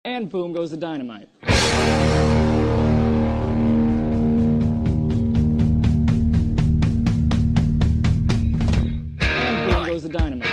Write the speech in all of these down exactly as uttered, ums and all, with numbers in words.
And boom goes the dynamite. And boom goes the dynamite.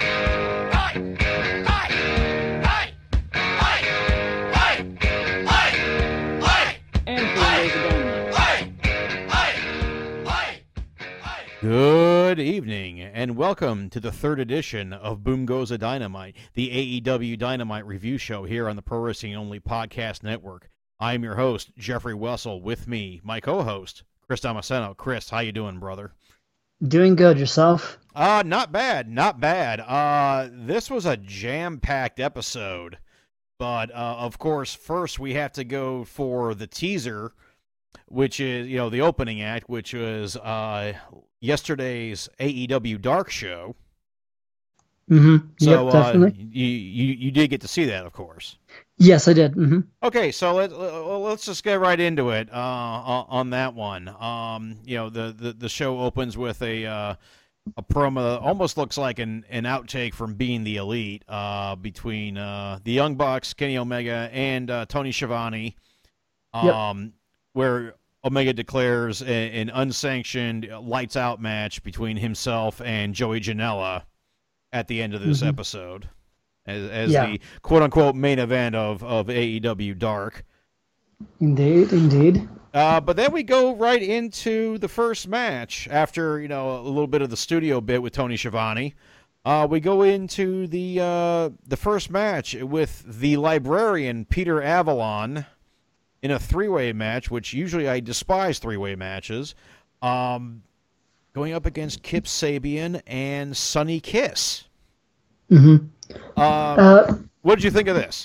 Good evening, and welcome to the third edition of Boom Goes a Dynamite, the A E W Dynamite review show here on the Pro Wrestling Only Podcast Network. I'm your host, Jeffrey Wessel. With me, my co-host, Chris Damasceno. Chris, how you doing, brother? Doing good. Yourself? Uh, not bad, not bad. Uh, this was a jam-packed episode, but, uh, of course, first we have to go for the teaser, which is, you know, the opening act, which was uh, yesterday's A E W Dark show. Mm-hmm. So yep, definitely. Uh, you, you you did get to see that, of course. Yes, I did. Mm-hmm. Okay, so let, let's just get right into it uh, on that one. Um, you know, the, the, the show opens with a uh, a promo that almost looks like an, an outtake from Being the Elite uh, between uh, the Young Bucks, Kenny Omega, and uh, Tony Schiavone. Um, yep. Where Omega declares a, an unsanctioned lights-out match between himself and Joey Janela at the end of this mm-hmm. episode as, as yeah. the quote-unquote main event of, of A E W Dark. Indeed, indeed. Uh, but then we go right into the first match after, you know, a little bit of the studio bit with Tony Schiavone. Uh, we go into the uh, the first match with the librarian, Peter Avalon, in a three-way match, which usually I despise three-way matches, um, going up against Kip Sabian and Sonny Kiss. Mm-hmm. Uh, uh, what did you think of this?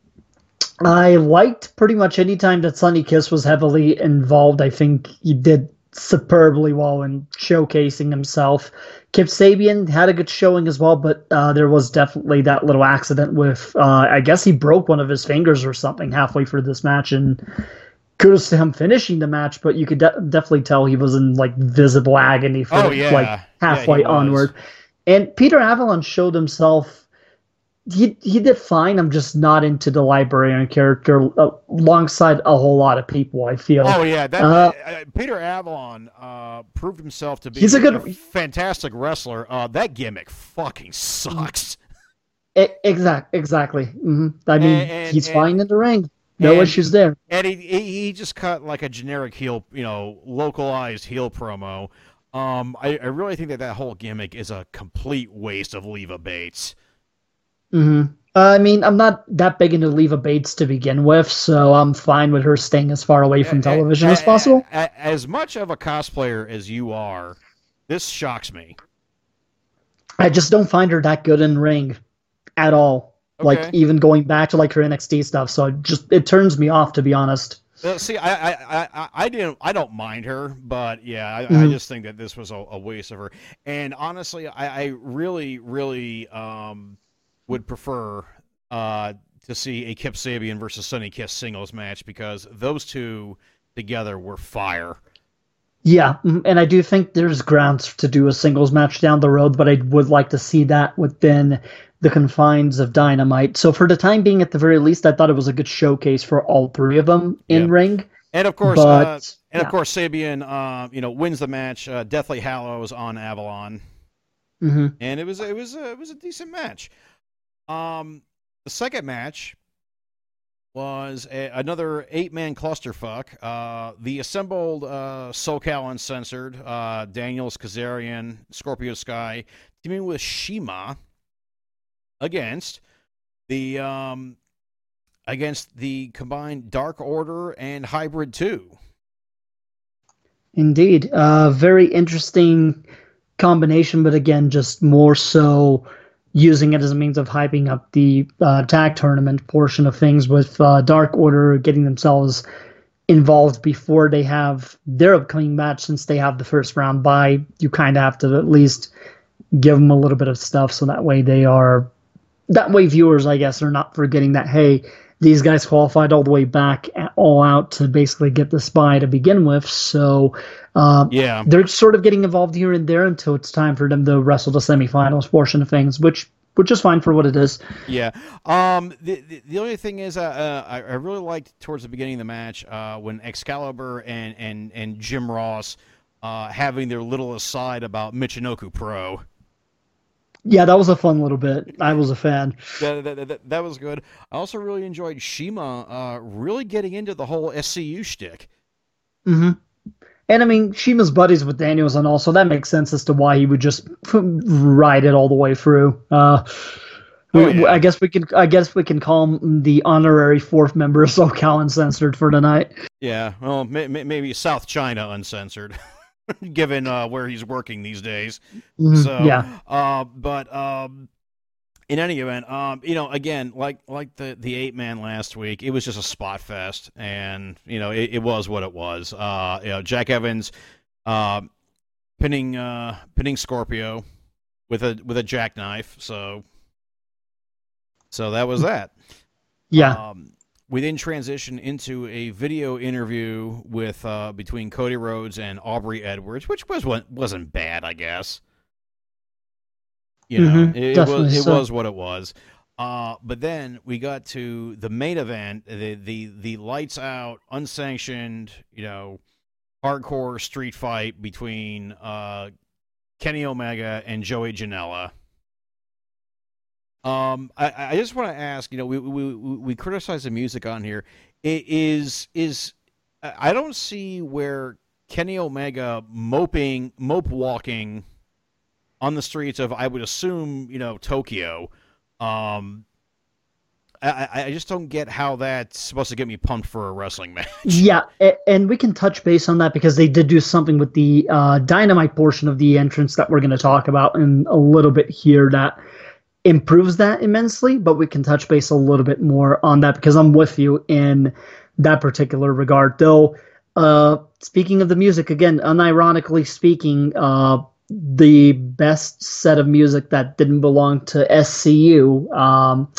I liked pretty much any time that Sonny Kiss was heavily involved. I think he did superbly well in showcasing himself. Kip Sabian had a good showing as well, but uh, there was definitely that little accident with, uh, I guess he broke one of his fingers or something halfway through this match, and kudos to him finishing the match, but you could de- definitely tell he was in like visible agony for oh, the, yeah. like halfway yeah, onward. And Peter Avalon showed himself. He he did fine. I'm just not into the librarian character uh, alongside a whole lot of people, I feel. Oh, yeah. That, uh, uh, Peter Avalon uh, proved himself to be he's a, good, a fantastic wrestler. Uh, that gimmick fucking sucks. Exact, exactly. Mm-hmm. I mean, and, and, he's and, fine in the ring. No and, issues there. And he, he he just cut like a generic heel, you know, localized heel promo. Um, I, I really think that that whole gimmick is a complete waste of Leva Bates. Mm-hmm. Uh, I mean, I'm not that big into Leva Bates to begin with, so I'm fine with her staying as far away from television a, as possible. A, a, as much of a cosplayer as you are, this shocks me. I just don't find her that good in ring at all. Okay. Like, even going back to like her N X T stuff, so it just it turns me off, to be honest. Uh, see, I, I, I, I didn't, I don't mind her, but yeah, I, mm-hmm. I just think that this was a, a waste of her. And honestly, I, I really, really um, would prefer uh, to see a Kip Sabian versus Sonny Kiss singles match, because those two together were fire. Yeah, and I do think there's grounds to do a singles match down the road, but I would like to see that within the confines of Dynamite. So for the time being, at the very least, I thought it was a good showcase for all three of them in yeah. ring. And of course, but, uh, and yeah. of course, Sabian, uh, you know, wins the match. Uh, Deathly Hallows on Avalon, mm-hmm. and it was it was a, it was a decent match. Um, the second match was a, another eight-man clusterfuck. Uh, the assembled uh, SoCal Uncensored, uh, Daniels, Kazarian, Scorpio Sky, teaming with Shima against the um, against the combined Dark Order and Hybrid two. Indeed, uh, very interesting combination, but again, just more so using it as a means of hyping up the uh, tag tournament portion of things, with uh, Dark Order getting themselves involved before they have their upcoming match. Since they have the first round bye, you kind of have to at least give them a little bit of stuff, so that way they are, that way viewers, I guess, are not forgetting that, hey, these guys qualified all the way back at All Out to basically get the spy to begin with. So uh, yeah, they're sort of getting involved here and there until it's time for them to wrestle the semifinals portion of things, which which is fine for what it is. Yeah. Um. The the, the only thing is, uh, uh, I, I really liked towards the beginning of the match, uh, when Excalibur and and and Jim Ross, uh, having their little aside about Michinoku Pro. Yeah, that was a fun little bit. I was a fan. That, that, that, that was good. I also really enjoyed Shima uh, really getting into the whole S C U shtick. Mm-hmm. And I mean, Shima's buddies with Danielson also, that makes sense as to why he would just ride it all the way through. Uh, Oh, yeah. I guess we can. I guess we can call him the honorary fourth member of SoCal Uncensored for tonight. Yeah, well, may, may, maybe South China Uncensored, given uh, where he's working these days. Mhm, So, yeah. uh, but um, in any event, um, you know, again, like like the the eight man last week, it was just a spot fest, and you know, it, it was what it was. Uh, you know, Jack Evans, uh, pinning uh, pinning Scorpio with a with a jackknife. So. So that was that. Yeah. Um, we then transitioned into a video interview with uh, between Cody Rhodes and Aubrey Edwards, which was wasn't bad, I guess. You know, Mhm, it, it definitely was it so. was what it was. Uh, but then we got to the main event, the the the lights out, unsanctioned, you know, hardcore street fight between uh, Kenny Omega and Joey Janela. Um, I, I just want to ask, you know, we, we we criticize the music on here. It is is I don't see where Kenny Omega moping, mope walking on the streets of, I would assume, you know, Tokyo. Um, I I just don't get how that's supposed to get me pumped for a wrestling match. Yeah, a- and we can touch base on that because they did do something with the uh, Dynamite portion of the entrance that we're going to talk about in a little bit here that improves that immensely, but we can touch base a little bit more on that because I'm with you in that particular regard. Though, uh, speaking of the music, again, unironically speaking, uh, the best set of music that didn't belong to S C U, um,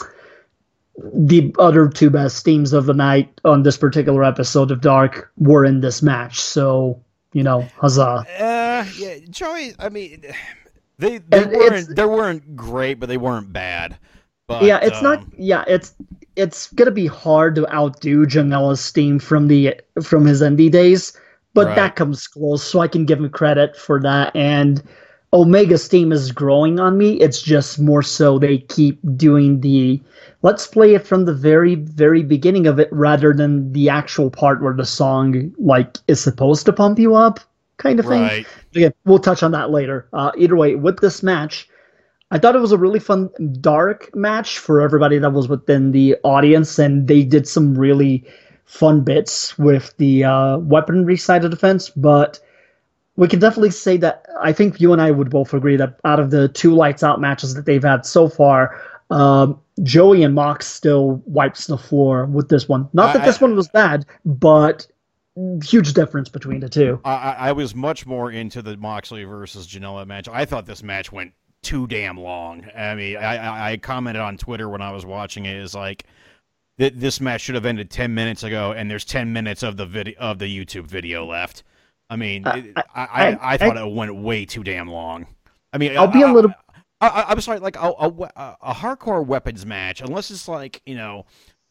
the other two best themes of the night on this particular episode of Dark were in this match. So, you know, huzzah. Uh, yeah, Joey, I mean... They they And weren't it's- they weren't great, but they weren't bad. But, Yeah, it's um, not. Yeah, it's it's gonna be hard to outdo Janela's theme from the from his indie days, but Right. that comes close. So I can give him credit for that. And Omega's theme is growing on me. It's just more so they keep doing the let's play it from the very very beginning of it rather than the actual part where the song like is supposed to pump you up kind of thing. Right. Again, we'll touch on that later. Uh, either way, with this match, I thought it was a really fun, dark match for everybody that was within the audience, and they did some really fun bits with the uh, weaponry side of the fence. But we can definitely say that I think you and I would both agree that out of the two lights out matches that they've had so far, um, Joey and Mox still wipes the floor with this one. Not that I- this one was bad, but huge difference between the two. I, I I was much more into the Moxley versus Janela match. I thought this match went too damn long. I mean, I, I, I commented on Twitter when I was watching it, is like, th- this match should have ended ten minutes ago, and there's ten minutes of the video of the YouTube video left. I mean, Uh, it- I- I, I, I, I- thought it went way too damn long. I mean, I'll be a a little- I, I, I'm sorry, like a, a, we- a a hardcore weapons match, unless it's like, you know,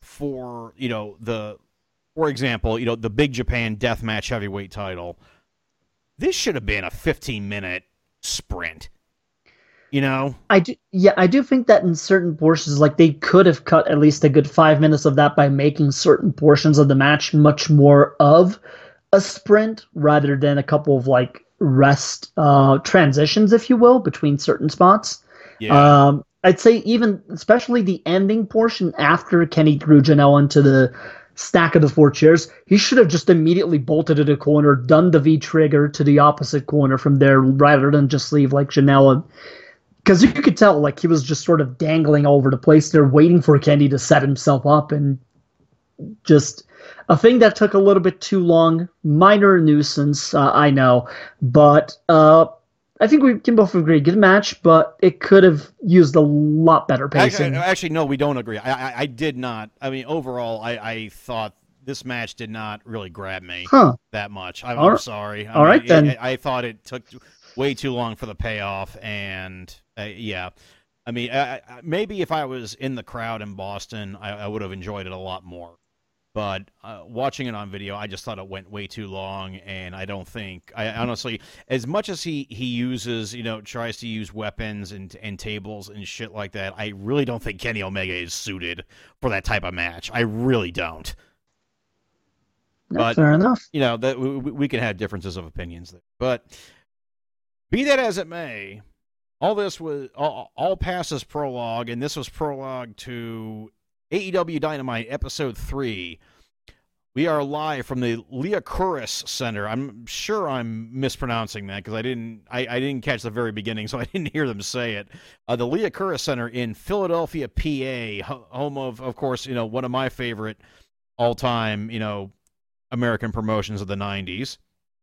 for, you know, the, for example, you know, the Big Japan Deathmatch Heavyweight title, this should have been a fifteen minute sprint. You know? I do, yeah, I do think that in certain portions, like they could have cut at least a good five minutes of that by making certain portions of the match much more of a sprint rather than a couple of like rest uh, transitions, if you will, between certain spots. Yeah. Um, I'd say even, especially the ending portion after Kenny threw Janelle into the stack of the four chairs, he should have just immediately bolted to the corner, done the V trigger to the opposite corner from there, rather than just leave like Janelle. Because you could tell, like, he was just sort of dangling all over the place there, waiting for Kenny to set himself up, and just a thing that took a little bit too long. Minor nuisance, uh, I know, but uh, I think we can both agree, good match, but it could have used a lot better pacing. Actually, actually, no, we don't agree. I, I, I did not. I mean, overall, I, I thought this match did not really grab me Huh. that much. I'm, All I'm right. sorry. I All mean, right, then. I, I thought it took way too long for the payoff, and uh, yeah. I mean, I, I, maybe if I was in the crowd in Boston, I, I would have enjoyed it a lot more. But uh, watching it on video, I just thought it went way too long, and I don't think, I honestly, as much as he, he uses, you know, tries to use weapons and and tables and shit like that, I really don't think Kenny Omega is suited for that type of match. I really don't. But, fair enough. You know, that we, we can have differences of opinions there. But be that as it may, all this was all, all past as prologue, and this was prologue to A E W Dynamite Episode three. We are live from the Liacouras Center. I'm sure I'm mispronouncing that because I didn't I, I didn't catch the very beginning, so I didn't hear them say it. Uh, the Liacouras Center in Philadelphia, P A, home of, of course, you know, one of my favorite all-time, you know, American promotions of the nineties.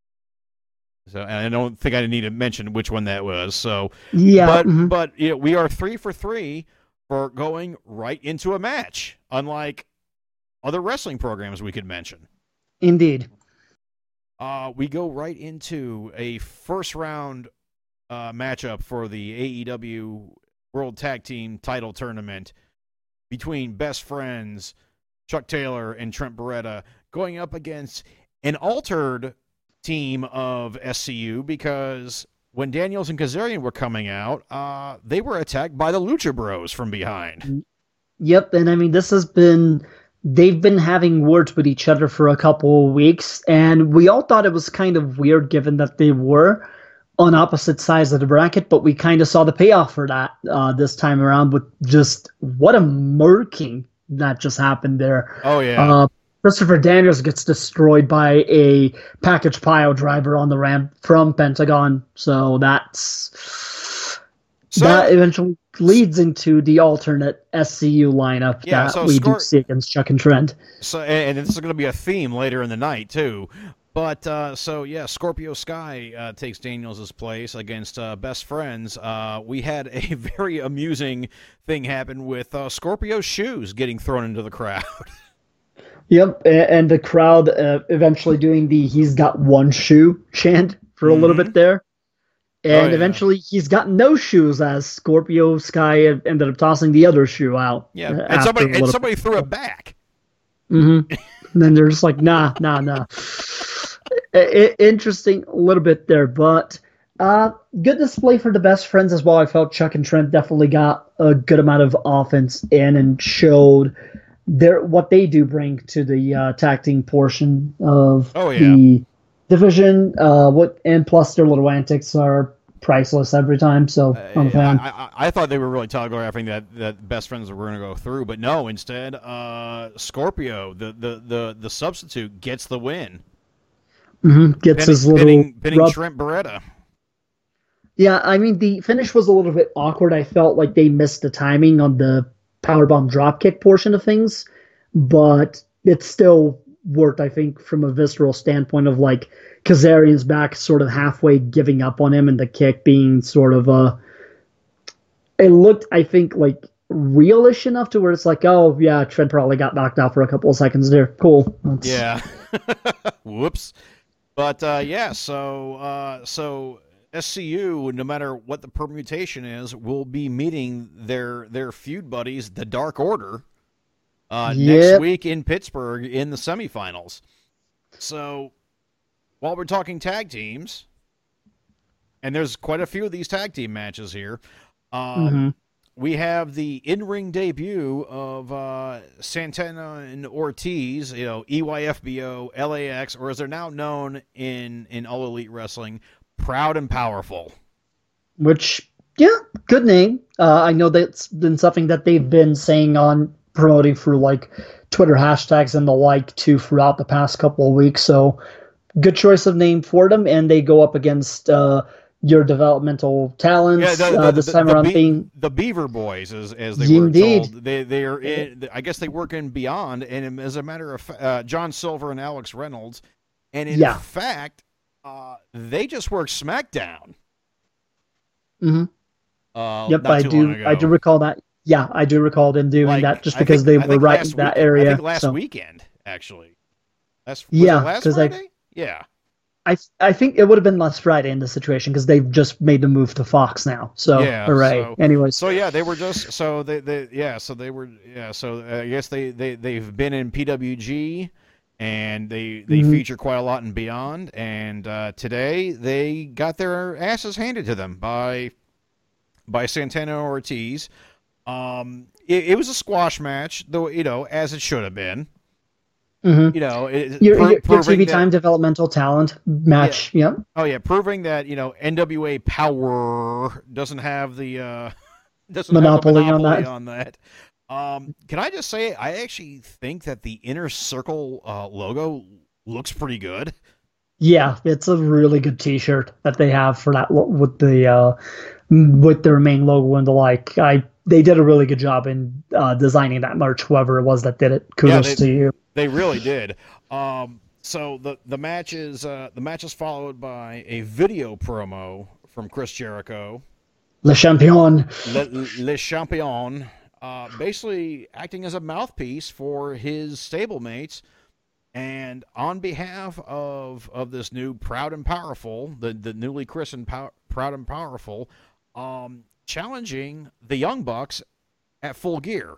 So and I don't think I need to mention which one that was. So yeah, but mm-hmm. but you know, we are three for three for going right into a match, unlike other wrestling programs we could mention. Indeed. Uh, we go right into a first round uh, matchup for the A E W World Tag Team Title Tournament between Best Friends, Chuck Taylor and Trent Beretta, going up against an altered team of S C U because when Daniels and Kazarian were coming out, uh, they were attacked by the Lucha Bros from behind. Yep, and I mean, this has been, they've been having words with each other for a couple of weeks, and we all thought it was kind of weird given that they were on opposite sides of the bracket, but we kind of saw the payoff for that uh, this time around with just what a murking that just happened there. Oh, yeah. Uh, Christopher Daniels gets destroyed by a package pile driver on the ramp from Pentagon. So that's so, that eventually leads into the alternate S C U lineup yeah, that so we Scor- do see against Chuck and Trent. So, and this is going to be a theme later in the night too. But uh, so yeah, Scorpio Sky uh, takes Daniels' place against uh, Best Friends. Uh, we had a very amusing thing happen with uh, Scorpio's shoes getting thrown into the crowd. Yep, and the crowd uh, eventually doing the "he's got one shoe" chant for a mm-hmm. little bit there. And oh, yeah. eventually he's got no shoes as Scorpio Sky ended up tossing the other shoe out. Yeah, uh, and somebody and somebody threw it back. Mm-hmm. And then they're just like, nah, nah, nah. I- interesting a little bit there, but uh, good display for the Best Friends as well. I felt Chuck and Trent definitely got a good amount of offense in and showed their what they do bring to the uh, tag team portion of oh, yeah. the division. Uh, what and plus their little antics are priceless every time. So I'm a fan. I, I, I thought they were really telegraphing that that Best Friends were going to go through, but no. Instead, uh, Scorpio, the, the the the substitute, gets the win. Mm-hmm. Gets pinning, his little pinning, pinning rub- Trent Beretta. Yeah, I mean the finish was a little bit awkward. I felt like they missed the timing on the powerbomb dropkick portion of things, but it still worked, I think, from a visceral standpoint of like Kazarian's back sort of halfway giving up on him and the kick being sort of a, it looked, I think, like realish enough to where it's like, oh yeah, Trent probably got knocked out for a couple of seconds there. Cool. That's... Yeah. Whoops. But uh, yeah, so uh, so S C U, no matter what the permutation is, will be meeting their their feud buddies, the Dark Order, uh, yep. next week in Pittsburgh in the semifinals. So while we're talking tag teams, and there's quite a few of these tag team matches here, uh, mm-hmm. we have the in-ring debut of uh, Santana and Ortiz, you know, E Y F B O, L A X, or as they're now known in, in All Elite Wrestling, Proud and Powerful. Which, yeah, good name. Uh, I know that's been something that they've been saying on promoting through like Twitter hashtags and the like too throughout the past couple of weeks. So good choice of name for them. And they go up against uh, your developmental talents yeah, the, the, uh, this the, time the around. Be- being the Beaver Boys, as as they Indeed. were told. They they are in, I guess they work in Beyond, and as a matter of uh, John Silver and Alex Reynolds, and in yeah. fact. Uh, they just worked SmackDown. Mm-hmm. Uh, yep, I do. I do recall that. Yeah, I do recall them doing like, that just I because think, they were right in that week, area. I think last so. weekend, actually. Last, was yeah, it last Friday? I, yeah. I I think it would have been last Friday in this situation because they've just made the move to Fox now. So Yeah. hooray. So, Anyways, so yeah, they were just so they, they yeah so they were yeah so uh, I guess they they they've been in P W G, and they they Mhm. feature quite a lot in Beyond. And uh, today they got their asses handed to them by by Santana and Ortiz. Um, it, it was a squash match, though, you know, as it should have been. Mhm. You know, it, your, pro- your, your proving T V that, time developmental talent match. Yeah. oh yeah, proving that you know N W A Power doesn't have the uh, doesn't Monopoly have on a monopoly that. on that. Um, can I just say, I actually think that the Inner Circle uh, logo looks pretty good. Yeah, it's a really good T-shirt that they have for that lo- with the uh, with their main logo and the like. I they did a really good job in uh, designing that merch. Whoever it was that did it, kudos they, to you. They really did. Um, so the the match is uh, the match is followed by a video promo from Chris Jericho, Le Champion. Le, Le Champion, uh, basically acting as a mouthpiece for his stablemates. And on behalf of of this new Proud and Powerful, the, the newly christened Pow- Proud and Powerful, um, challenging the Young Bucks at Full Gear.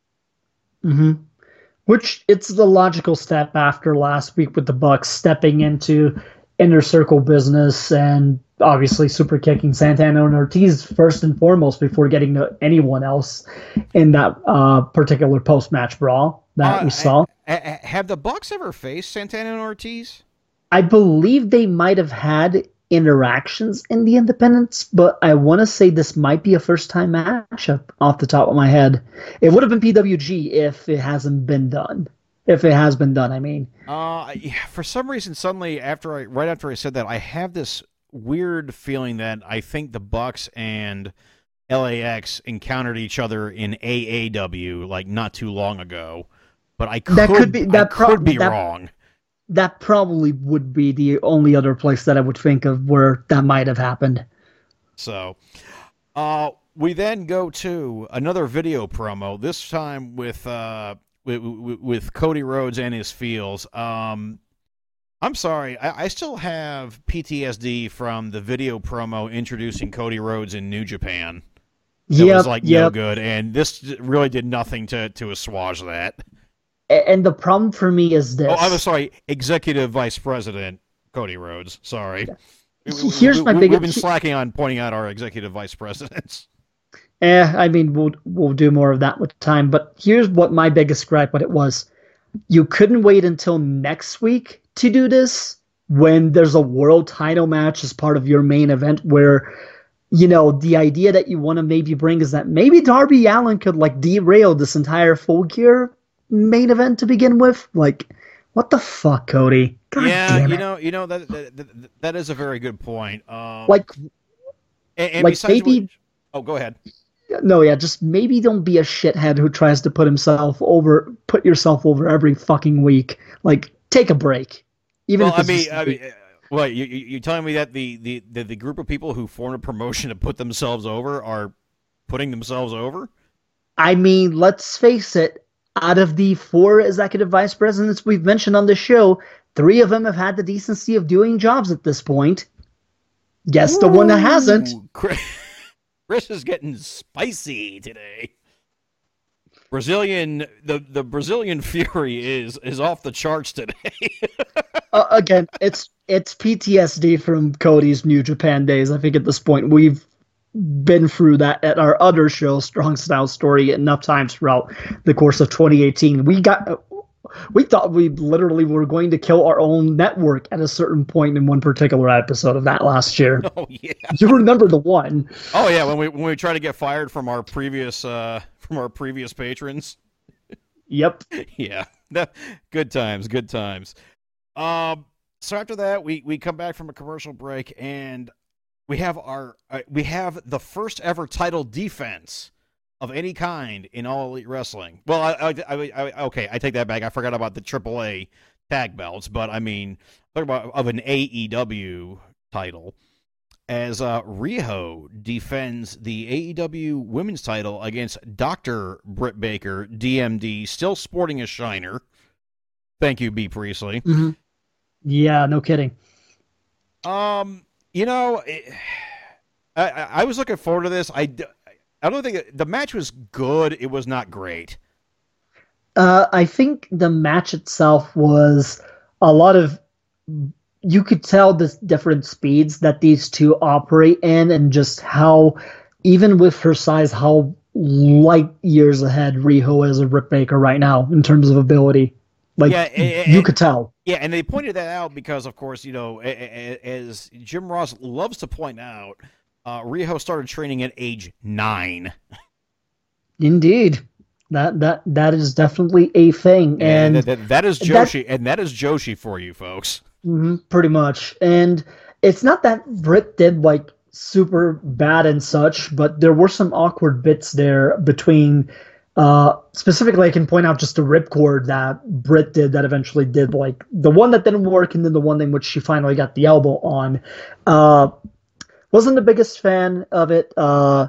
hmm Which it's the logical step after last week with the Bucks stepping into inner circle business and obviously super kicking Santana and Ortiz first and foremost before getting to anyone else in that uh, particular post match brawl that Uh, we saw. a- a- have the Bucks ever faced Santana and Ortiz? I believe they might have had interactions in the Independents, but I want to say this might be a first time matchup off the top of my head. It would have been P W G if it hasn't been done. If it has been done, I mean. Uh, yeah, for some reason, suddenly after I right after I said that, I have this weird feeling that I think the Bucks and L A X encountered each other in A A W like not too long ago. But I could That could be- that I pro- could be that- wrong. That probably would be the only other place that I would think of where that might have happened. So, uh, we then go to another video promo. This time with uh with, with, with Cody Rhodes and his feels. Um, I'm sorry, I, I still have P T S D from the video promo introducing Cody Rhodes in New Japan. That Yep, was like no yep. good, and this really did nothing to to assuage that. A- And the problem for me is this. Oh, I'm sorry, Executive Vice President Cody Rhodes. Sorry. We- we- Here's we- my we- biggest- We've been slacking on pointing out our Executive Vice Presidents. Eh, I mean, we'll we'll do more of that with time. But here's what my biggest gripe: what it was, you couldn't wait until next week to do this when there's a world title match as part of your main event. Where, you know, the idea that you want to maybe bring is that maybe Darby Allin could like derail this entire Full Gear main event to begin with. Like, what the fuck, Cody? God yeah, damn you it. know, you know that that, that, that is a very good point. Um, Like, and, and like besides maybe- what- oh, go ahead. no, yeah, just maybe don't be a shithead who tries to put himself over, put yourself over every fucking week. Like, take a break. Even Well, if I it's mean, just a I mean, week. uh, what you you you telling me that the, the, the, the group of people who formed a promotion to put themselves over are putting themselves over? I mean, let's face it. Out of the four executive vice presidents we've mentioned on the show, three of them have had the decency of doing jobs at this point. Guess the one that hasn't. Ooh, Chris, Chris is getting spicy today. Brazilian, the, the Brazilian Fury is is off the charts today. Uh, again, it's it's P T S D from Cody's New Japan days. I think at this point we've been through that at our other show, Strong Style Story, enough times throughout the course of twenty eighteen. We got, we thought we literally were going to kill our own network at a certain point in one particular episode of that last year. Oh yeah. You remember the one? Oh yeah. When we when we try to get fired from our previous uh from our previous patrons. Yep. Yeah. That, good times. Good times. Um. So after that, we we come back from a commercial break and we have our uh, we have the first ever title defense of any kind in All Elite Wrestling. Well, I, I, I, I okay, I take that back. I forgot about the triple A tag belts, but I mean, talk about of an A E W title as uh, Riho defends the A E W Women's title against Doctor Britt Baker, D M D, still sporting a shiner. Thank you, B. Priestley. Mm-hmm. Yeah, no kidding. Um, you know, it, I, I I was looking forward to this. I, d- I don't think it- the match was good. It was not great. Uh, I think the match itself was a lot of. You could tell the different speeds that these two operate in, and just how, even with her size, how light years ahead Riho is of Britt Baker right now in terms of ability. Like, Yeah, and, you and- could tell. Yeah, and they pointed that out because, of course, you know, a- a- a- as Jim Ross loves to point out, uh, Riho started training at age nine. Indeed. That that that is definitely a thing, and that, that, that is that- Joshi, and that is Joshi for you folks. mhm, pretty much. And it's not that Britt did like super bad and such, but there were some awkward bits there between. Uh, specifically, I can point out just a ripcord that Britt did that eventually did like the one that didn't work, and then the one in which she finally got the elbow on. Uh, wasn't the biggest fan of it. Uh,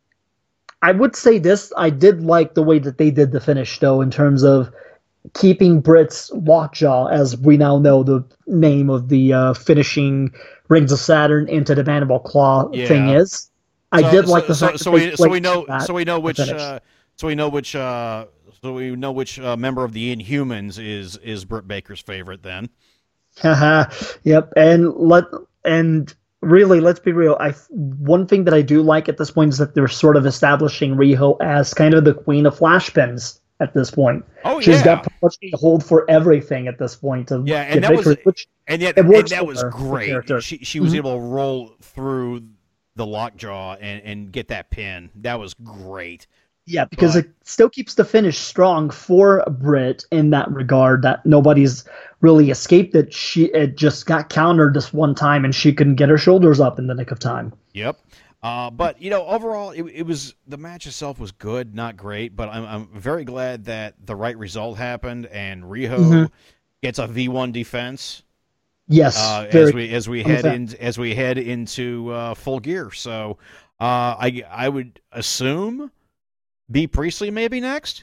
I would say this: I did like the way that they did the finish, though, in terms of keeping Britt's lockjaw, as we now know the name of the uh, finishing Rings of Saturn into the Mandible Claw Yeah. thing is. I So- did like so- the so, fact so that they we so we played know that so we know which finish. uh, so we know which uh, so we know which uh, member of the Inhumans is is Britt Baker's favorite. Then Haha. Yep. And let and really, let's be real. I one thing that I do like at this point is that they're sort of establishing Riho as kind of the queen of flashpins at this point. oh She's yeah, got pretty much a hold for everything at this point. To Yeah, and get that was- victory, which and yet it and works that for was her, the great. character. She she was Mhm. able to roll through the lockjaw and and get that pin. That was great. Yeah, because But- it still keeps the finish strong for Britt in that regard. That nobody's really escaped it. She it just got countered this one time, and she couldn't get her shoulders up in the nick of time. Yep. Uh, but you know, overall, it, it was the match itself was good, not great. But I'm I'm very glad that the right result happened and Riho Mhm. gets a V one defense Yes, uh, very as we as we I'm a head fan. in as we head into uh, Full Gear. So uh, I I would assume B Priestley maybe next.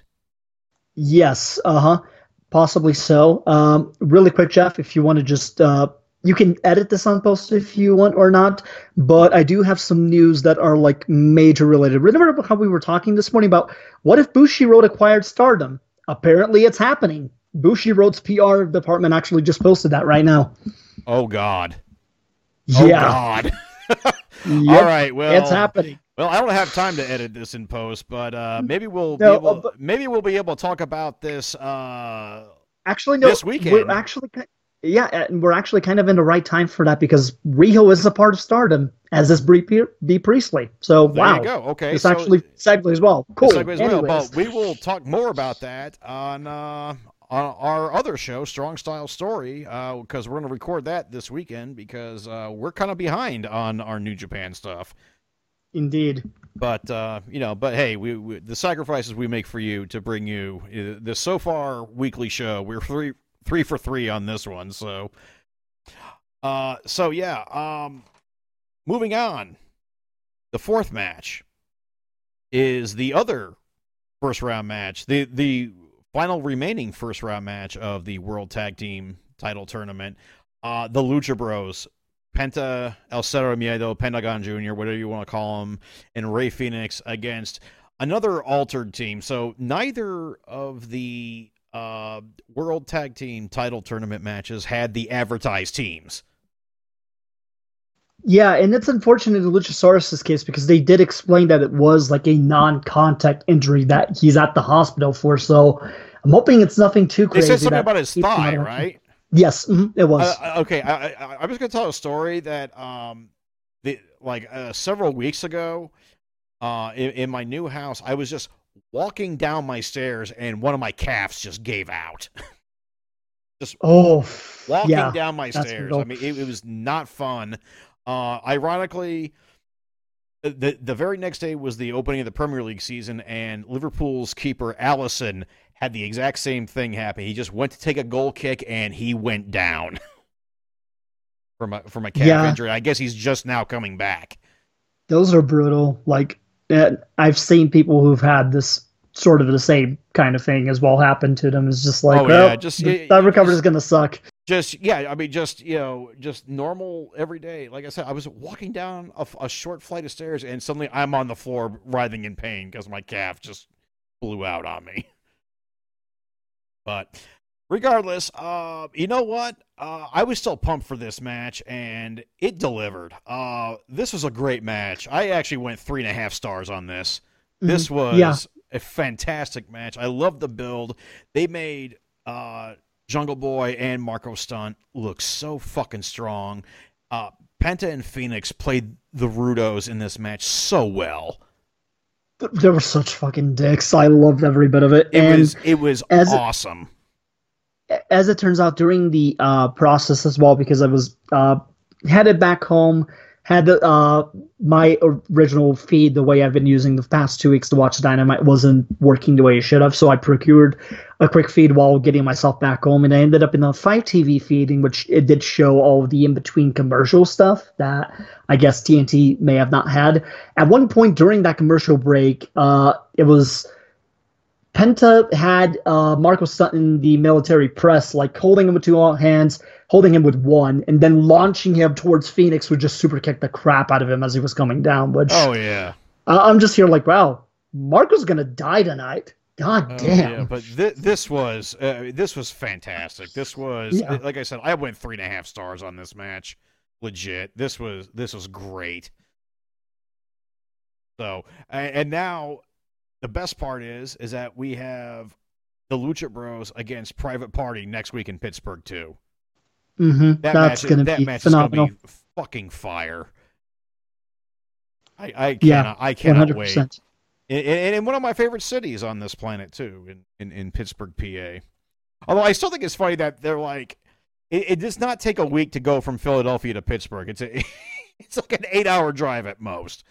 Yes, uh huh, possibly so. Um, really quick, Jeff, if you want to just uh, you can edit this on post if you want or not. But I do have some news that are like major related. Remember how we were talking this morning about what if Bushiroad acquired Stardom? Apparently, it's happening. Bushiroad's P R department actually just posted that right now. Oh God. Oh Yeah, God. Yep, All right. Well, it's happening. Well, I don't have time to edit this in post, but uh, maybe we'll No, be able, uh, but- maybe we'll be able to talk about this. Uh, Actually, no. this weekend. We're actually, ki- yeah, and we're actually kind of in the right time for that because Riho is a part of Stardom, as is Brie Pe- B. Priestley. So there wow, you go. Okay, this so actually segues well. Cool. segues well, Anyways, but we will talk more about that on uh, on our other show, Strong Style Story, because we're going to record that this weekend because uh, we're kind of behind on our New Japan stuff. indeed. But uh, you know, but hey, we, we the sacrifices we make for you to bring you uh, this so far weekly show. We're three three for three on this one. So, uh, so yeah. Um, moving on, the fourth match is the other first round match. The the final remaining first round match of the World Tag Team Title Tournament. Uh, the Lucha Bros. Penta, El Cero Miedo, Pentagon Junior, whatever you want to call him, and Ray Phoenix against another altered team. So neither of the uh, World Tag Team Title Tournament matches had the advertised teams. Yeah, and it's unfortunate in Luchasaurus' case because they did explain that it was like a non-contact injury that he's at the hospital for. So I'm hoping it's nothing too They crazy. said something that about his keeps him out thigh, of- right? Yes, mhm, it was. Uh, okay, I, I, I'm just gonna tell a story that um, the like uh, several weeks ago, uh, in, in my new house, I was just walking down my stairs and one of my calves just gave out. just oh, walking yeah. down my that's stairs. brutal. I mean, it, it was not fun. Uh, ironically, the the very next day was the opening of the Premier League season, and Liverpool's keeper Allison had the exact same thing happen. He just went to take a goal kick, and he went down from a from a calf Yeah. injury. I guess he's just now coming back. Those are brutal. Like, uh, I've seen people who've had this sort of the same kind of thing as well happen to them. It's just like, Oh, well, yeah, just- th- it- that it recovery just- is going to suck. Just yeah, I mean, just you know, just normal every day. Like I said, I was walking down a, a short flight of stairs, and suddenly I'm on the floor writhing in pain because my calf just blew out on me. But regardless, uh, you know what? Uh, I was still pumped for this match, and it delivered. Uh, this was a great match. I actually went three and a half stars on this. Mm-hmm. This was yeah. a fantastic match. I love the build. They made uh, Jungle Boy and Marco Stunt look so fucking strong. Uh, Penta and Phoenix played the Rudos in this match so well. They were such fucking dicks. I loved every bit of it. It and was it was as awesome. It, as it turns out, during the uh, process as well, because I was uh, headed back home, had the, uh, my original feed, the way I've been using the past two weeks to watch Dynamite, wasn't working the way it should have. So I procured a quick feed while getting myself back home, and I ended up in the five T V feed, in which it did show all of the in-between commercial stuff that I guess T N T may have not had. At one point during that commercial break, uh, it was Penta had uh, Marco Stunt in the military press, like holding him with two hands, holding him with one, and then launching him towards Phoenix, would just super kick the crap out of him as he was coming down. Which, oh yeah, uh, I'm just here like, wow, Marco's gonna die tonight. God oh, damn. Yeah, but th- this was uh, this was fantastic. This was yeah. like I said, I went three and a half stars on this match. Legit, this was this was great. So, and, and now the best part is is that we have the Lucha Bros against Private Party next week in Pittsburgh too. Mm-hmm. That That's match, gonna that be match phenomenal. is gonna be fucking fire. I I cannot yeah, I cannot one hundred percent. wait. And in one of my favorite cities on this planet too, in, in, in Pittsburgh, P A. Although I still think it's funny that they're like, it, it does not take a week to go from Philadelphia to Pittsburgh. It's a, it's like an eight-hour drive at most.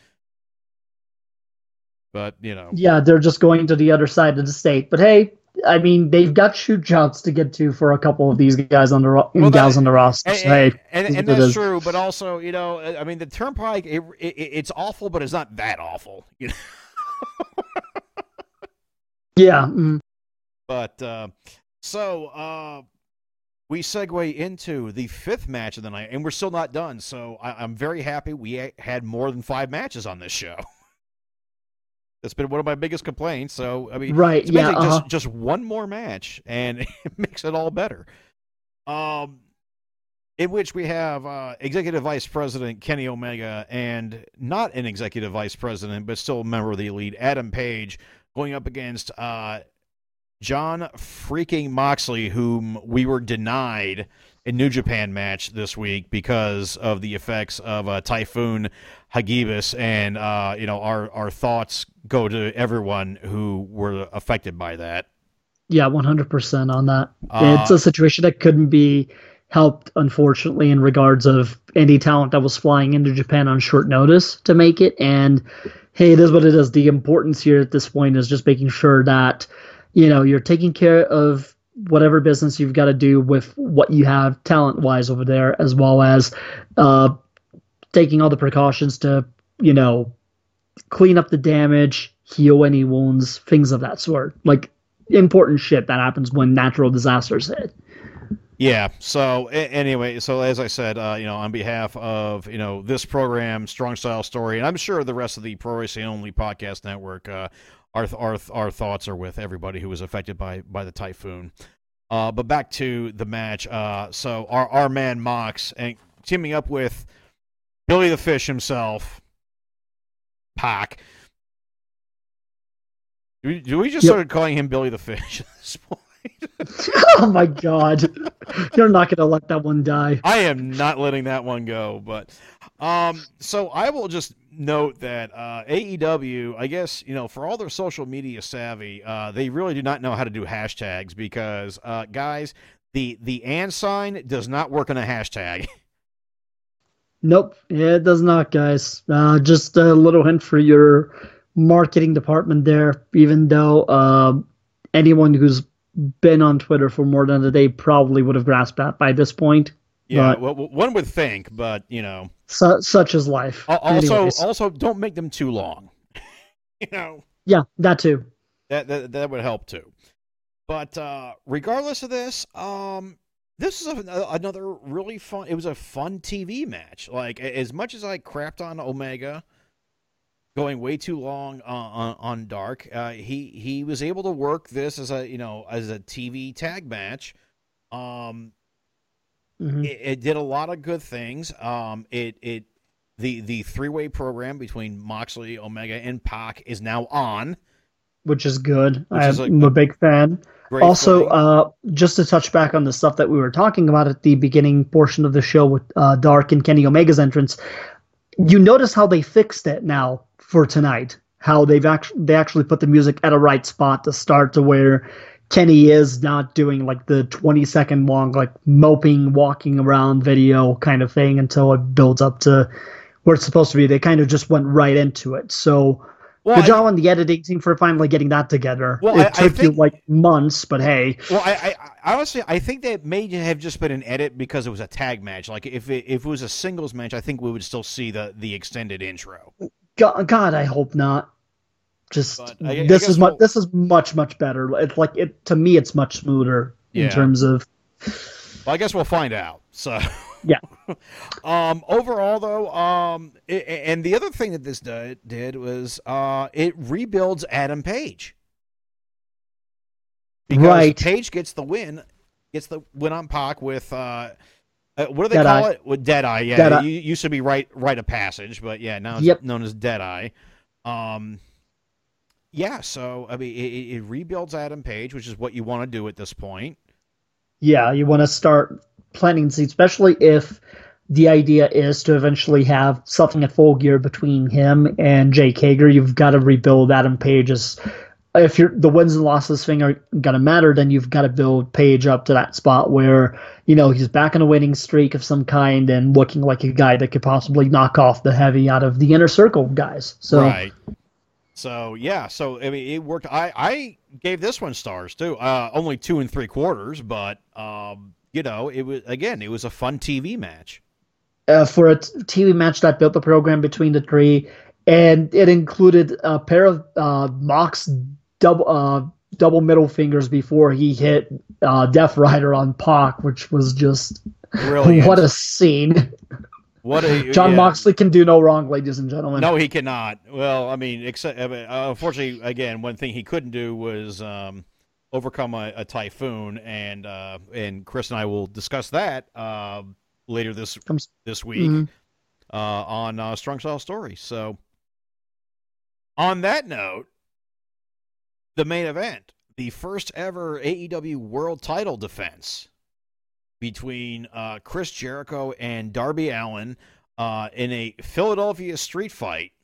But you know, yeah, they're just going to the other side of the state. But hey, I mean, they've got shootouts to get to for a couple of these guys on the ro- well, gals that, on the roster. And, so, hey, and, and, and that's true. But also, you know, I mean, the Turnpike, it, it, it's awful, but it's not that awful. You know. Yeah. Mm. But uh, so uh, we segue into the fifth match of the night, and we're still not done. So I, I'm very happy we had more than five matches on this show. That's been one of my biggest complaints. So I mean, right? It's yeah. Uh-huh. Just just one more match, and it makes it all better. Um, in which we have uh, Executive Vice President Kenny Omega and not an Executive Vice President, but still a member of the Elite, Adam Page, going up against uh, John freaking Moxley, whom we were denied a New Japan match this week because of the effects of uh, Typhoon Hagibis, and uh, you know our our thoughts go to everyone who were affected by that. Yeah, one hundred percent on that. Uh, it's a situation that couldn't be helped, unfortunately, in regards of any talent that was flying into Japan on short notice to make it. And hey, it is what it is. The importance here at this point is just making sure that, you know, you're taking care of whatever business you've got to do with what you have talent-wise over there, as well as uh, taking all the precautions to, you know, clean up the damage, heal any wounds, things of that sort. Like, important shit that happens when natural disasters hit. Yeah. So a- anyway, so as I said, uh, you know, on behalf of, you know, this program, Strong Style Story, and I'm sure the rest of the Pro Wrestling Only Podcast Network, uh, our, our, our thoughts are with everybody who was affected by, by the typhoon. Uh, but back to the match. Uh, so our, our man Mox, and teaming up with Billy the Fish himself, Pac. Do we, do we just Yep. start calling him Billy the Fish at this point? Oh my God. You're not going to let that one die. I am not letting that one go. But um, so I will just note that uh, A E W, I guess, you know, for all their social media savvy, uh, they really do not know how to do hashtags because, uh, guys, the the and sign does not work on a hashtag. Nope. Yeah, it does not, guys. Uh, just a little hint for your marketing department there, even though uh, anyone who's been on Twitter for more than a day probably would have grasped that by this point. Yeah, but well, one would think, but, you know. Su- such is life. Also, Anyways. also, don't make them too long. You know. Yeah, that too. That, that, that would help, too. But uh, regardless of this, um, this is a, another really fun. It was a fun T V match. Like as much as I crapped on Omega going way too long uh, on, on Dark, uh, he he was able to work this as a you know as a T V tag match. Um, Mhm. it, it did a lot of good things. Um, it it the the three way program between Moxley, Omega, and Pac is now on. Which is good. Which is I'm a- a big fan. Great Also, footing. uh, just to touch back on the stuff that we were talking about at the beginning portion of the show with uh, Dark and Kenny Omega's entrance, you notice how they fixed it now for tonight. How they've actually they actually put the music at a right spot to start to where Kenny is not doing like the twenty second long like moping walking around video kind of thing until it builds up to where it's supposed to be. They kind of just went right into it. So Well, good I- job on the editing team for finally getting that together. Well, it I- I took you think- like months, but hey, Well, I, I, I honestly, I think that may have just been an edit because it was a tag match. Like if it, if it was a singles match, I think we would still see the, the extended intro. God, God I hope not. Just But I- I this guess is much. we'll- This is much much better. It's like it to me. It's much smoother Yeah. in terms of Well, I guess we'll find out. So yeah. um, overall, though, um, it, and the other thing that this did, did was uh, it rebuilds Adam Page. Because Right. Page gets the win, gets the win on Pac with uh, uh, what do they Deadeye. call it? With Deadeye, yeah. Deadeye. It u- used to be right, right of passage, but yeah, now it's Yep. known as Deadeye. Um, yeah, so I mean, it, it it rebuilds Adam Page, which is what you want to do at this point. Yeah, you want to start planting seeds, especially if the idea is to eventually have something at full gear between him and Jake Hager. You've got to rebuild Adam Page's. If you're the wins and losses thing are gonna matter, then you've got to build Page up to that spot where you know he's back on a winning streak of some kind and looking like a guy that could possibly knock off the heavy out of the inner circle guys. So Right. So yeah, so I mean, it worked. I I gave this one stars too. Uh, only two and three quarters, but um, you know, it was again, it was a fun T V match. uh, for a t- T V match that built the program between the three, and it included a pair of uh, Mox double uh, double middle fingers before he hit uh, Death Rider on Pac, which was just Brilliant. what a scene. What a John yeah. Moxley can do no wrong, ladies and gentlemen. No, he cannot. Well, I mean, except I mean, uh, unfortunately, again, one thing he couldn't do was um, overcome a, a typhoon, and uh, and Chris and I will discuss that uh, later this Comes- this week Mhm. uh, on uh, Strong Style Stories. So, on that note, the main event, the first ever A E W World Title defense between uh, Chris Jericho and Darby Allin uh, in a Philadelphia street fight.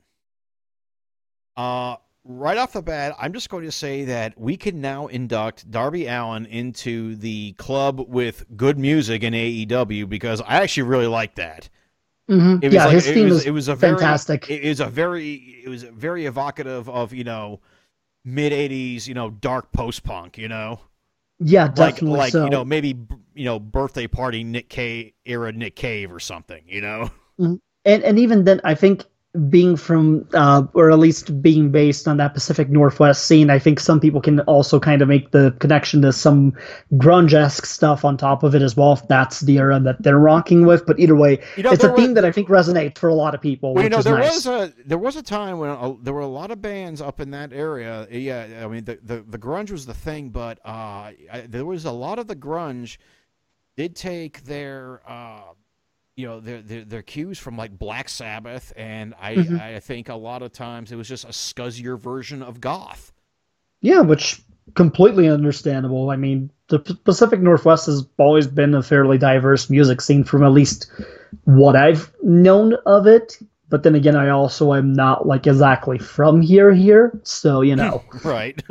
Uh, right off the bat, I'm just going to say that we can now induct Darby Allin into the club with good music in A E W because I actually really like that. Mhm. It was Yeah, like, his it theme was, is it was a very, fantastic. It is a very, it was very evocative of you know mid eighties, you know, dark post punk, you know. Yeah, like definitely like so. you know maybe you know birthday party Nick Cave era Nick Cave or something, you know. and and even then, I think being from uh, or at least being based on that Pacific Northwest scene, I think some people can also kind of make the connection to some grunge-esque stuff on top of it as well, if that's the era that they're rocking with. But either way, You know, it's a there theme was- that I think resonates for a lot of people, Well, you which know, is there nice. was a there was a time when uh there were a lot of bands up in that area. Yeah, I mean the the, the grunge was the thing, but uh, I, there was a lot of the grunge did take their uh, you know their, their their cues from like Black Sabbath, and I Mhm. I think a lot of times it was just a scuzzier version of goth. Yeah, which completely understandable. I mean, the P- Pacific Northwest has always been a fairly diverse music scene from at least what I've known of it. But then again, I also am not like exactly from here here, so you know. Right.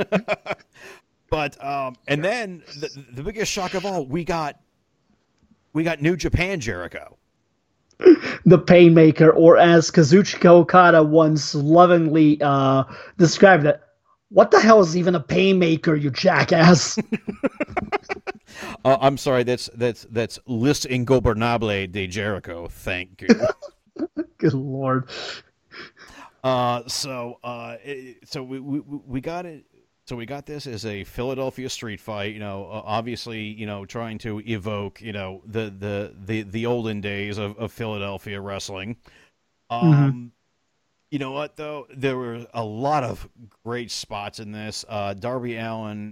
But um, and then the, the biggest shock of all, we got we got New Japan Jericho. The Painmaker, or as Kazuchika Okada once lovingly uh, described it, what the hell is even a Painmaker, you jackass? Uh, I'm sorry, that's that's that's List Ingobernable de Jericho. Thank you. Good lord. uh, so uh, it- so we, we we got it. So we got this as a Philadelphia street fight, you know, uh, obviously, you know, trying to evoke, you know, the the the, the olden days of, of Philadelphia wrestling. Um, Mm-hmm. You know what, though? There were a lot of great spots in this. Uh, Darby Allin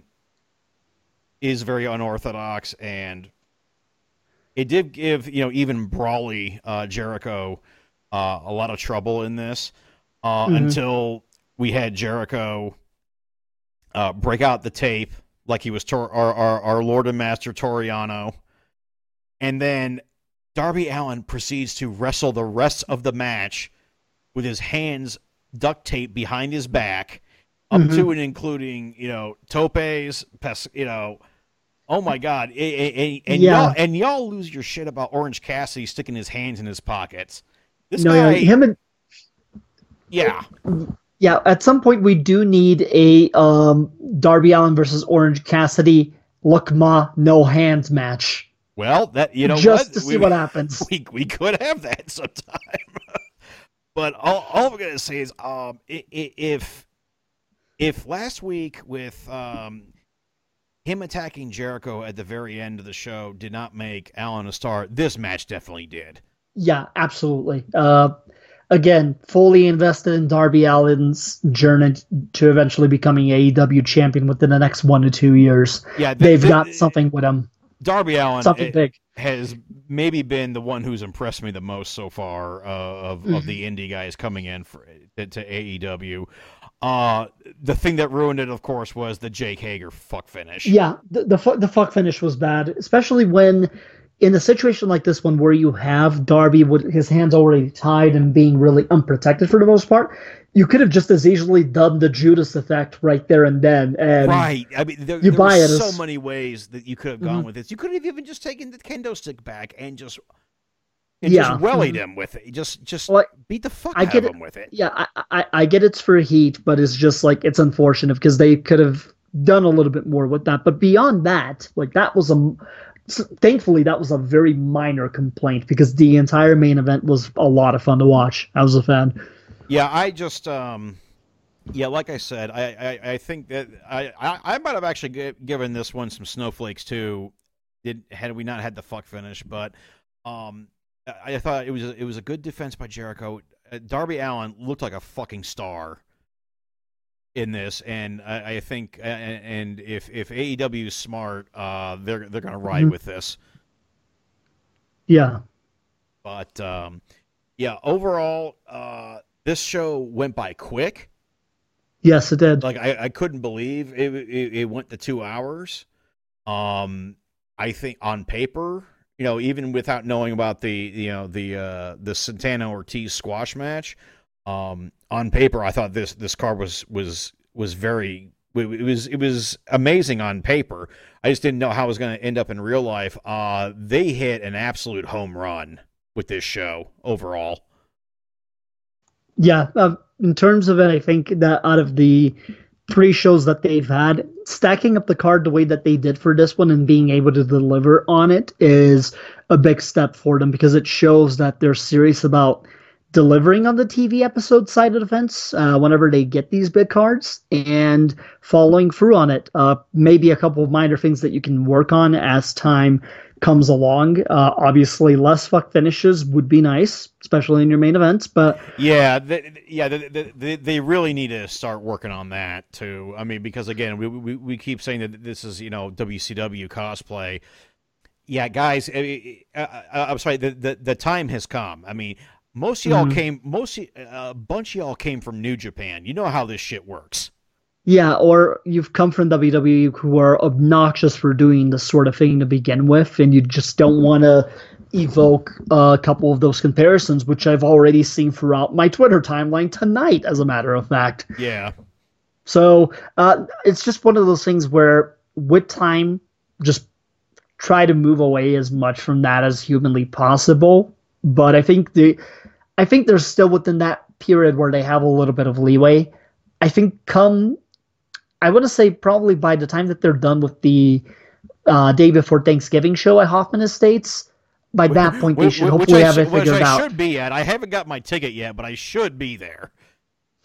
is very unorthodox, and it did give, you know, even Brawly uh, Jericho uh, a lot of trouble in this uh, Mm-hmm. until we had Jericho uh, break out the tape like he was Tor- our, our, our Lord and Master Toriano, and then Darby Allin proceeds to wrestle the rest of the match with his hands duct taped behind his back, up Mhm. to and including, you know, topes, pes- you know, oh my God, A- a- a- and Yeah. y'all and y'all lose your shit about Orange Cassidy sticking his hands in his pockets. This No, guy, yeah, him and yeah, yeah. At some point, we do need a um, Darby Allin versus Orange Cassidy look ma no hands match, well, that you know just what? to see what happens. We we could have that sometime. But all, all I'm gonna say is, um, i- i- if if last week with um, him attacking Jericho at the very end of the show did not make Allin a star, this match definitely did. Yeah, absolutely. Uh, again, fully invested in Darby Allin's journey to eventually becoming A E W champion within the next one to two years. Yeah, th- They've th- got something with him, Darby Allin something eh, big. has maybe been the one who's impressed me the most so far uh, of Mm-hmm. of the indie guys coming in for, to, to A E W. Uh, the thing that ruined it, of course, was the Jake Hager fuck finish. Yeah, the the, fu- the fuck finish was bad, especially when in a situation like this one where you have Darby with his hands already tied and being really unprotected for the most part. You could have just as easily done the Judas effect right there and then. And Right. I mean, there, you there buy were it so as- many ways that you could have gone Mhm. with this. You could have even just taken the kendo stick back and just and Yeah. just wellied Mhm. him with it. Just just Well, beat the fuck I out get of it. him with it. Yeah, I, I, I get it's for heat, but it's just like it's unfortunate because they could have done a little bit more with that. But beyond that, like that was a thankfully that was a very minor complaint because the entire main event was a lot of fun to watch. I was a fan. Yeah, I just um yeah, like I said, I, I, I think that I, I, I might have actually gi- given this one some snowflakes too, did had we not had the fuck finish. But um, I, I thought it was a, it was a good defense by Jericho. Uh, Darby Allin looked like a fucking star in this, and I, I think uh, and if if A E W is smart, uh, they're they're gonna ride Mhm. with this. Yeah. But um, yeah, overall, uh, this show went by quick. Yes, it did. Like I, I couldn't believe it, it. It went to two hours. Um, I think on paper, you know, even without knowing about the, you know, the uh, the Santana Ortiz squash match, um, on paper, I thought this this card was was was very. It was it was amazing on paper. I just didn't know how it was going to end up in real life. Uh, they hit an absolute home run with this show overall. Yeah, uh, in terms of it, I think that out of the three shows that they've had, stacking up the card the way that they did for this one and being able to deliver on it is a big step for them because it shows that they're serious about delivering on the T V episode side of the fence uh, whenever they get these big cards and following through on it. Uh, maybe a couple of minor things that you can work on as time comes along. Uh, obviously, less fuck finishes would be nice, especially in your main events, but Yeah, they, yeah, they, they, they really need to start working on that too. I mean, because again, we we, we keep saying that this is, you know, W C W cosplay. Yeah, guys, I, I, I'm sorry, the, the the time has come. I mean, most of y'all Mhm. came, most a uh, bunch of y'all came from New Japan. You know how this shit works. yeah, or you've come from W W E who are obnoxious for doing this sort of thing to begin with, and you just don't want to evoke a couple of those comparisons, which I've already seen throughout my Twitter timeline tonight, as a matter of fact. Yeah, So uh, it's just one of those things where, with time, just try to move away as much from that as humanly possible. But I think the, I think they're still within that period where they have a little bit of leeway. I think come, I want to say probably by the time that they're done with the uh, day before Thanksgiving show at Hoffman Estates, by that point they Which- should which hopefully I have should, it which figured I out. should be at. I haven't got my ticket yet, but I should be there.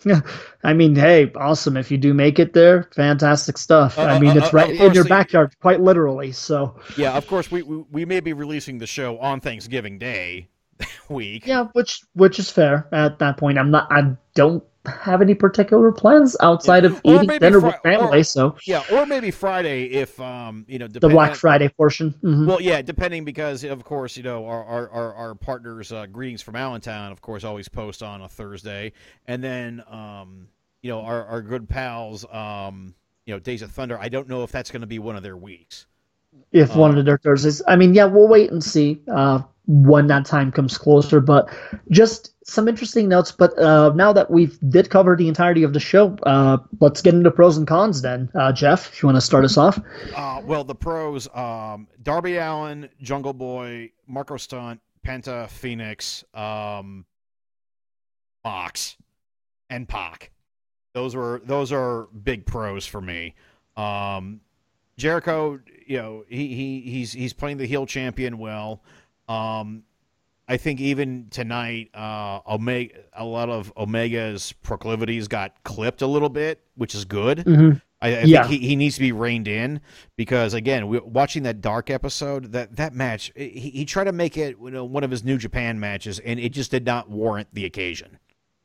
I mean, hey, awesome. If you do make it there, fantastic stuff. Uh, I mean, uh, it's uh, right of in course your the- backyard, quite literally. So, Yeah, of course we, we we may be releasing the show on Thanksgiving Day week. yeah, which which is fair at that point. I'm not. I don't have any particular plans outside of Or eating maybe dinner Fri- with family. or- so, Yeah, or maybe Friday if um you know the depend- Black Friday portion. Mhm. Well, yeah, depending because of course you know our our our, our partners uh, greetings from Allentown of course always post on a Thursday, and then um you know our our good pals um you know Days of Thunder. I don't know if that's going to be one of their weeks. If one Um, of their Thursdays. I mean, yeah, we'll wait and see uh, when that time comes closer. But just some interesting notes. But uh, now that we've did cover the entirety of the show, uh, let's get into pros and cons then. Uh, Jeff, if you want to start us off. Uh, well, the pros: um, Darby Allin, Jungle Boy, Marco Stunt, Penta, Phoenix, um, Mox, and Pac. Those were those are big pros for me. Um, Jericho, you know, he, he he's he's playing the heel champion well. Um, I think even tonight, uh, Omega, a lot of Omega's proclivities got clipped a little bit, which is good. Mm-hmm. I, I Yeah. think he, he needs to be reined in because again, we, watching that Dark episode, that that match, he, he tried to make it you know, one of his New Japan matches, and it just did not warrant the occasion.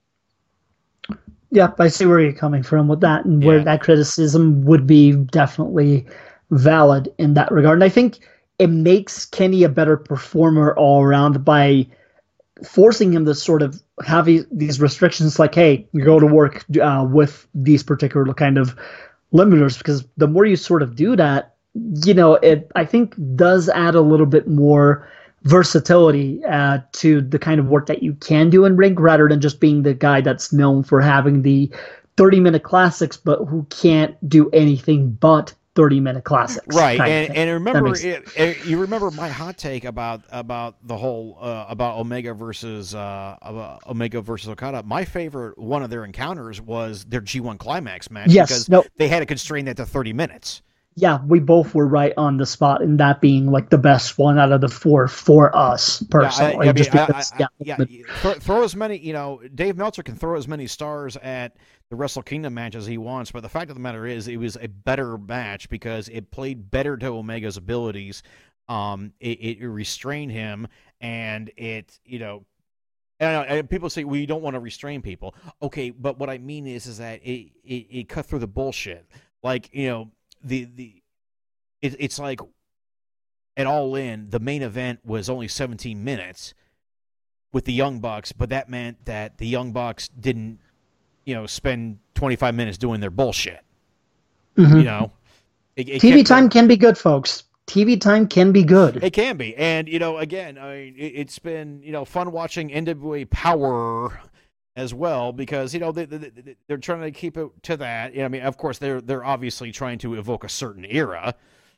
Yeah, I see where you're coming from with that, and where Yeah. that criticism would be definitely valid in that regard. And I think it makes Kenny a better performer all around by forcing him to sort of have these- these restrictions, like, hey, you go to work uh, with these particular kind of limiters, because the more you sort of do that, you know, it I think does add a little bit more versatility uh, to the kind of work that you can do in ring, rather than just being the guy that's known for having the thirty minute classics, but who can't do anything but thirty minute classics. Right, kind of and, thing. and That remember, makes it, it- you remember my hot take about about the whole uh, about Omega versus uh, about Omega versus Okada. My favorite one of their encounters was their G one Climax match Yes, because no. they had to constrain that to thirty minutes. Yeah, we both were right on the spot in that being like the best one out of the four for us personally. Yeah, I, I mean, just I- because, I- yeah, yeah, but- throw, throw as many. You know, Dave Meltzer can throw as many stars at the Wrestle Kingdom match as he wants, but the fact of the matter is, it was a better match because it played better to Omega's abilities. Um, it, it restrained him, and it, you know. And, and people say, "Well, you don't want to restrain people." Okay, but what I mean is, is that it, it, it cut through the bullshit. Like you know, the the it, it's like at All In, the main event was only seventeen minutes with the Young Bucks, but that meant that the Young Bucks didn't, you know, spend twenty-five minutes doing their bullshit. Mhm. You know, it, it T V kept- time can be good, folks. T V time can be good. It can be, and you know, again, I mean, it, it's been you know fun watching N W A Power as well because you know they, they, they- they're trying to keep it to that. You know, I mean, of course, they're they're obviously trying to evoke a certain era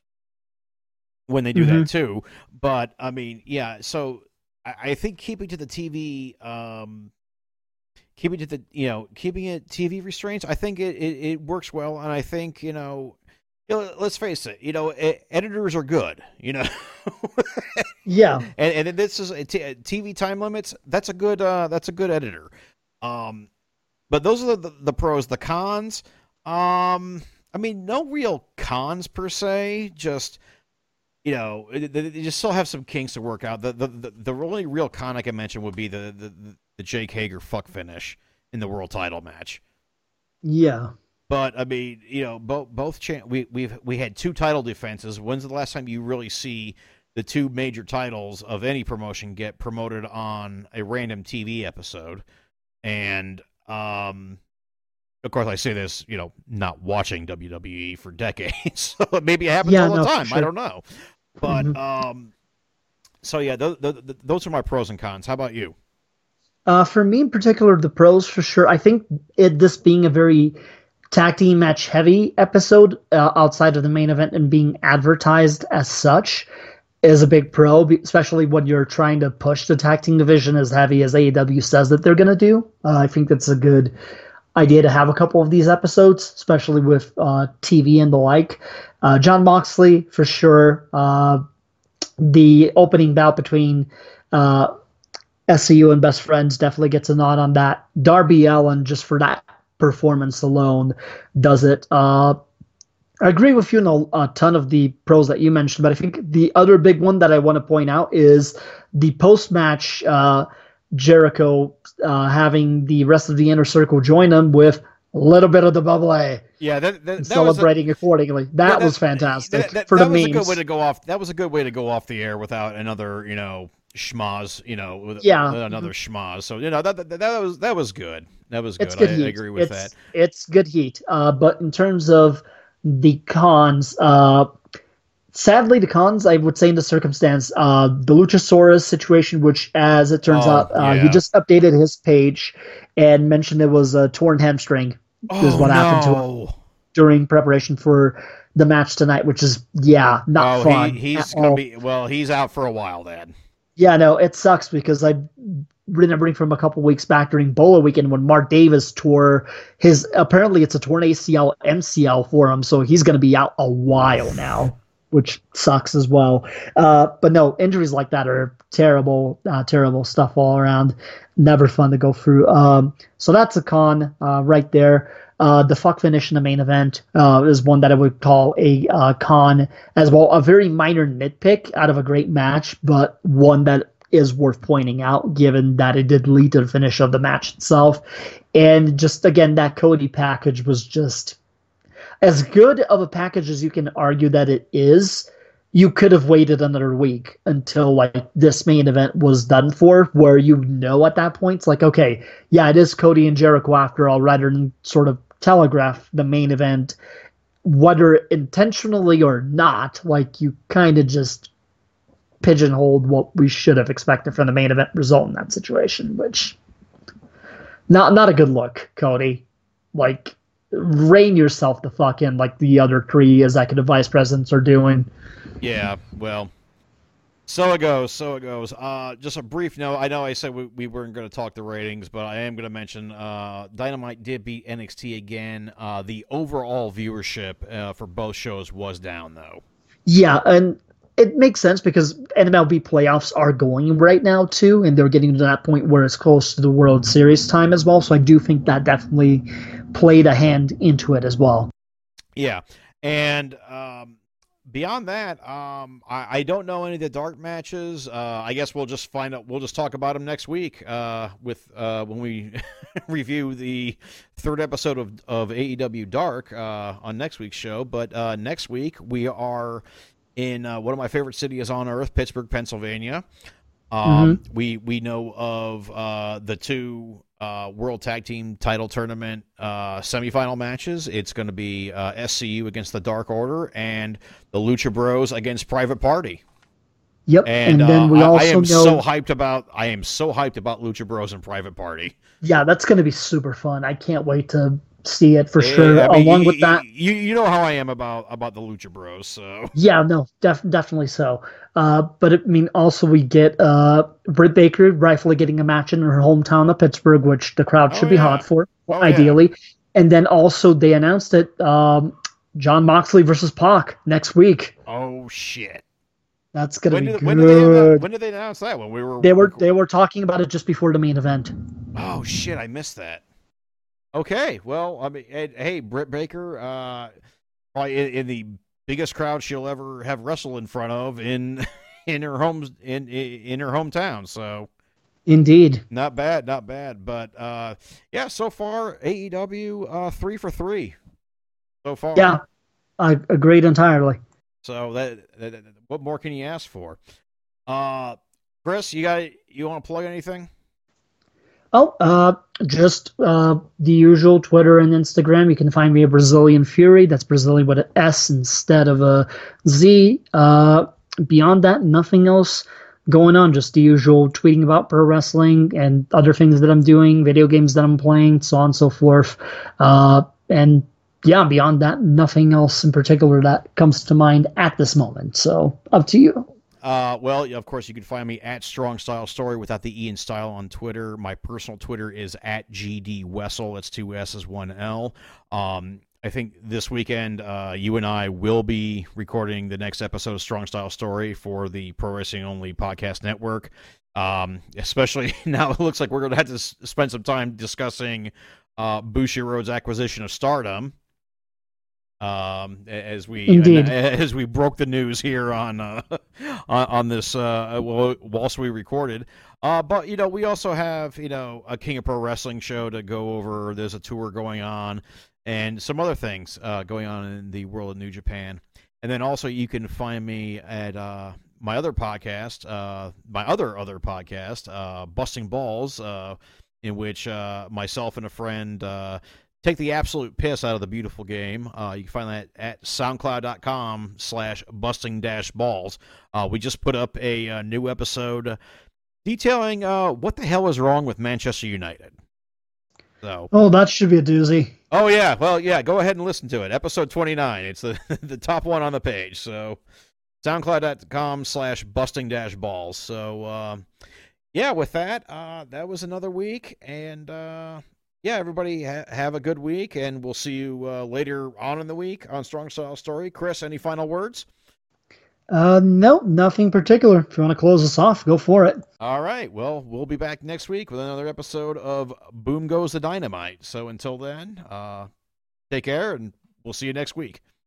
when they do Mhm. that too. But I mean, yeah. So I, I think keeping to the T V, um, keeping to the you know keeping it T V restraints, I think it, it, it works well, and I think you know. You know, let's face it. You know, e- editors are good. You know, Yeah. and and this is t- T V time limits. That's a good. Uh, that's a good editor. Um, but those are the, the pros. The cons. Um, I mean, no real cons per se. Just you know, they, they just still have some kinks to work out. The the the, the only real con I can mention would be the the, the Jake Hager fuck finish in the world title match. Yeah. But I mean, you know, both both cha- we we've we had two title defenses. When's the last time you really see the two major titles of any promotion get promoted on a random T V episode? And um, of course, I say this, you know, not watching W W E for decades, so maybe it happens Yeah, all the no, for time. I sure. don't know. But Mhm. um, so yeah, those, those are my pros and cons. How about you? Uh, for me in particular, the pros for sure. I think it this being a very tag team match heavy episode uh, outside of the main event and being advertised as such is a big pro, be- especially when you're trying to push the tag team division as heavy as A E W says that they're going to do. Uh, I think that's a good idea to have a couple of these episodes, especially with uh, T V and the like. Uh, John Moxley, for sure. Uh, the opening bout between uh, S C U and Best Friends definitely gets a nod on that. Darby Allin, just for that performance alone, does it. Uh, I agree with you in a, a ton of the pros that you mentioned, but I think the other big one that I want to point out is the post-match uh, Jericho uh, having the rest of the Inner Circle join him with a little bit of the bubbly. Yeah, that, that, that celebrating was a, accordingly. That, that was fantastic. That, that, for that the was memes. a good way to go off. That was a good way to go off the air without another, you know, schmoz. You know, with, yeah, with another schmoz. So you know that, that that was that was good. That was good. It's good I, heat. I agree with it's, that. It's good heat. Uh, but in terms of the cons, uh, sadly, the cons, I would say in the circumstance, uh, the Luchasaurus situation, which, as it turns oh, out, uh, yeah. he just updated his page and mentioned it was a torn hamstring. Oh, is what no. happened to him during preparation for the match tonight, which is, yeah, not oh, fun. He, he's going to be, well, he's out for a while then. Yeah, no, it sucks because I remembering from a couple weeks back during Bola weekend when Mark Davis tore his, apparently it's a torn A C L, M C L for him, so he's going to be out a while now, which sucks as well. Uh, but no, injuries like that are terrible, uh, terrible stuff all around. Never fun to go through. Um, so that's a con uh, right there. Uh, the fuck finish in the main event uh, is one that I would call a uh, con as well. A very minor nitpick out of a great match, but one that is worth pointing out given that it did lead to the finish of the match itself. And just, again, that Cody package was just as good of a package as you can argue that it is. You could have waited another week until like this main event was done for, where you know at that point it's like, okay, yeah, it is Cody and Jericho after all, rather than sort of telegraph the main event, whether intentionally or not. Like you kind of just pigeonholed what we should have expected from the main event result in that situation, which not not a good look, Cody. Like rein yourself the fuck in, like the other three executive vice presidents are doing. Yeah, well, so it goes, so it goes. Uh, just a brief note. I know I said we, we weren't going to talk the ratings, but I am going to mention uh, Dynamite did beat N X T again. Uh, the overall viewership uh, for both shows was down, though. Yeah, and it makes sense because N M L B playoffs are going right now, too, and they're getting to that point where it's close to the World Series time as well, so I do think that definitely played a hand into it as well. Yeah, and... Um, Beyond that, um, I, I don't know any of the dark matches. Uh, I guess we'll just find out. We'll just talk about them next week uh, with uh, when we review the third episode of, of A E W Dark uh, on next week's show. But uh, next week we are in uh, one of my favorite cities on earth, Pittsburgh, Pennsylvania. Um, mm-hmm. We we know of uh, the two uh, World Tag Team Title Tournament uh, semifinal matches. It's going to be uh, S C U against the Dark Order and the Lucha Bros against Private Party. Yep, and, and then uh, we also I, I am know so hyped about I am so hyped about Lucha Bros and Private Party. Yeah, that's going to be super fun. I can't wait to see it for sure. Yeah, I mean, Along you, with that, you you know how I am about about the Lucha Bros. So yeah, no, def- definitely so. Uh, but I mean, also we get uh, Britt Baker rightfully getting a match in her hometown of Pittsburgh, which the crowd should oh, be yeah. hot for, oh, ideally. Yeah. And then also they announced it, um, John Moxley versus Pac next week. Oh shit! That's gonna when be did, good. When did, they announce, when did they announce that? When we were they were they were talking about it just before the main event. Oh shit! I missed that. Okay, well, I mean, hey, Britt Baker, uh, probably in, in the biggest crowd she'll ever have wrestled in front of in in her home in in her hometown. So, indeed, not bad, not bad. But uh, yeah, so far A E W uh, three for three. So far, yeah, I agreed entirely. So that, that what more can you ask for? Uh, Chris, you got you want to plug anything? Oh, uh, just uh, the usual Twitter and Instagram. You can find me at Brazilian Fury. That's Brazilian with an S instead of a Z. Uh, beyond that, nothing else going on. Just the usual tweeting about pro wrestling and other things that I'm doing, video games that I'm playing, so on and so forth. Uh, and yeah, beyond that, nothing else in particular that comes to mind at this moment. So up to you. Uh, well, of course, you can find me at Strong Style Story without the E in style on Twitter. My personal Twitter is at G D Wessel. It's two S's, one L. Um, I think this weekend, uh, you and I will be recording the next episode of Strong Style Story for the Pro Wrestling Only Podcast Network. Um, especially now, it looks like we're going to have to s- spend some time discussing uh, Bushiroad's acquisition of Stardom. Um, as we Indeed. as we broke the news here on uh, on, on this uh, whilst we recorded. Uh, but you know, we also have you know a King of Pro Wrestling show to go over. There's a tour going on, and some other things uh, going on in the world of New Japan. And then also you can find me at uh, my other podcast, uh, my other other podcast, uh, Busting Balls, uh, in which uh, myself and a friend. Uh, Take the absolute piss out of the beautiful game. Uh, you can find that at soundcloud.com slash busting dash balls. Uh, we just put up a, uh new episode detailing uh, what the hell is wrong with Manchester United. So, Oh, that should be a doozy. oh, yeah. Well, yeah, go ahead and listen to it. Episode twenty-nine. It's the, the top one on the page. So, soundcloud.com slash busting dash balls. So, uh, yeah, with that, uh, that was another week. And, uh, yeah, everybody ha- have a good week, and we'll see you uh, later on in the week on Strong Style Story. Chris, any final words? Uh, no, nothing particular. If you want to close us off, go for it. All right. Well, we'll be back next week with another episode of Boom Goes the Dynamite. So until then, uh, take care, and we'll see you next week.